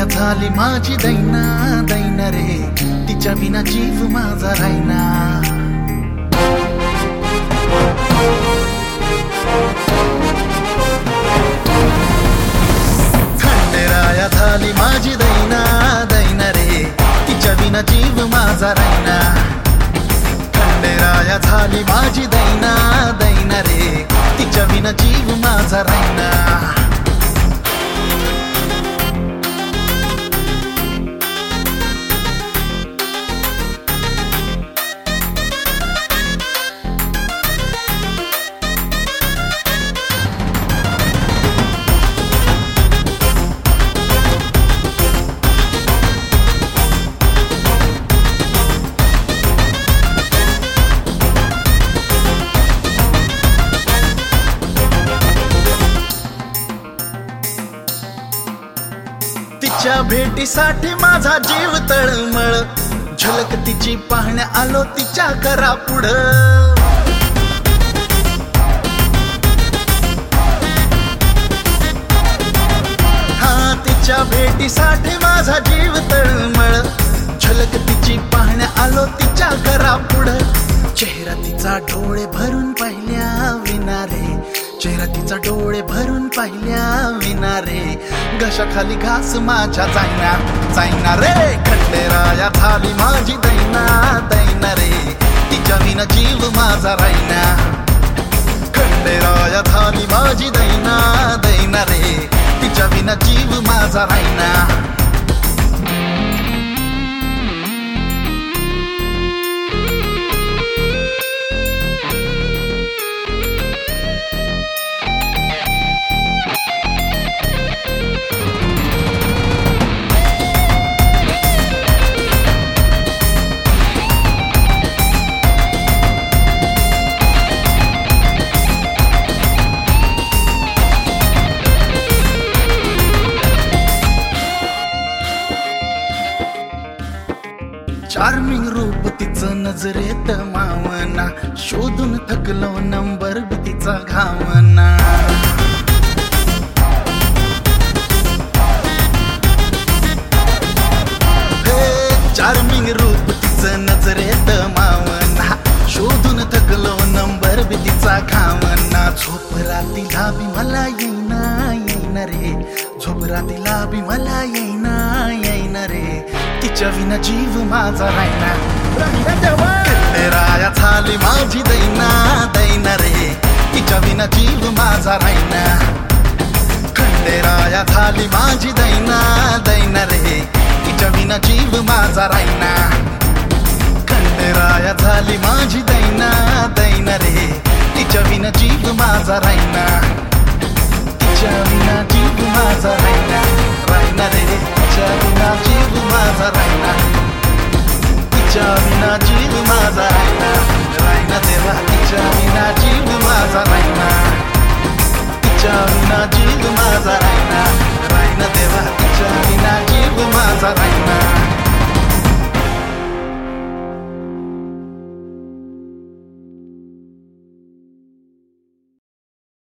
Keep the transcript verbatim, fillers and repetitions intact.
खंडेराया झाली माझी दैना दैना रे, तिच्या विना जीव माझा राहिना. खंडेराया झाली माझी दैना दैना रे, तिच्या विना जीव माझा राहिना. खंडेराया झाली माझी दैना दैना रे, तिच्या विना जीव माझा राहिना. तिच्या भेटीसाठी माझा जीव तळमळ, झलक तिची पाहण्या आलो तिच्या करा पुढं. हा तिच्या भेटीसाठी माझा जीव तळमळ, झलक तिची पाहण्या आलो तिच्या करा पुढं. चेहरा तिचा डोळे भरून पाहिल्या विना रे, चेहरा तिचा डोळे भरून पाहिल्या विना रे, घशाखाली घास माझ्या जायना जायना रे. खंडेराया झाली माझी दैना दैना रे, तिच्या विना जीव माझा राहिना. खंडेराया झाली माझी दैना दैना रे, तिच्या विना जीव माझा राहिना. चार्मिंग रूप तिचं नजरेत मावना, शोधून थकलो नंबर बी तिचा घावना. चार्मिंग रूप तिचं नजरेत मावना, शोधून थकलो नंबर बी तिचा घावना. झोप रातीला बी मला येईना येईना रे, झोप रातीला बी मला येईना येईना रे, तिच्या विना जीव माझा राहिना. खंडेराया झाली माझी दैना दैना रे, तिच्या विना जीव माझा राहिना. खंडेराया झाली माझी दैना दैना रे, तिच्या विना जीव माझा राहिना. खंडेराया झाली माझी दैना दैना रे, तिच्या विना जीव माझा राहिना. तिच्या विना जीव माझा राहिना राहिना रे, तिच्या विना जीव माझा राहिना. तिच्या विना जीव माझा राहिना राहिना देवा, तिच्या विना जीव माझा राहिना. तिच्या विना जीव माझा राहिना राहिना देवा, तिच्या विना जीव माझा राहिना.